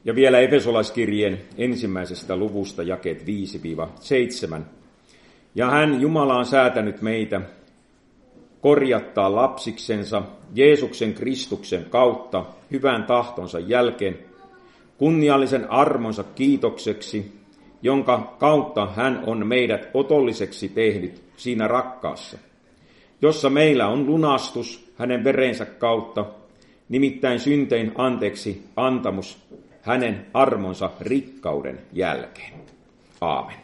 Ja vielä Efesolaiskirjeen 1. luvusta jakeet 5-7. Ja hän, Jumala, on säätänyt meitä korjattaa lapsiksensa Jeesuksen Kristuksen kautta hyvän tahtonsa jälkeen, kunniallisen armonsa kiitokseksi, jonka kautta hän on meidät otolliseksi tehnyt siinä rakkaassa, jossa meillä on lunastus hänen verensä kautta, nimittäin syntein anteeksi antamus hänen armonsa rikkauden jälkeen. Aamen.